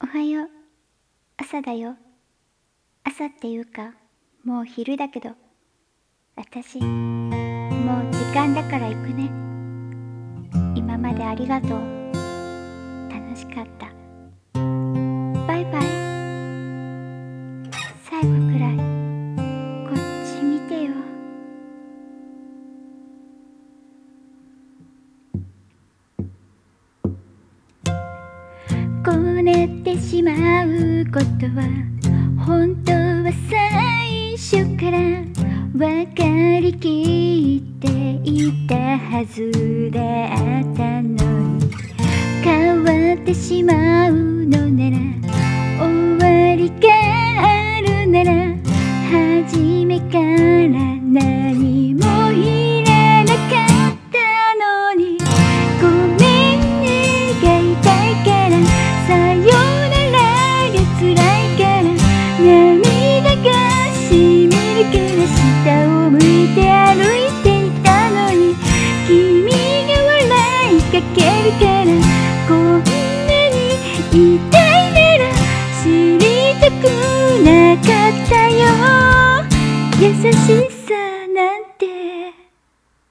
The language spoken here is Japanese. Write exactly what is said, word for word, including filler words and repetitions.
はよう。朝だよ。朝っていうか、もう昼だけど、私、もう時間だから行くね。今までありがとう。楽しかった。バイバイ。最後くらい、こっち見てよ。こうなってしまうことは本当は最初から分かりきっていたはずだったのに、変わってしまうのなら、終わりがあるなら、初めから何もいらなかったのに、ごめんねが言いたいから、さよならが辛いから、涙がしみるから下を向いて歩いていたのに、君が笑いかけるから、こんなに痛いなら知りたくなかったよ。優しさ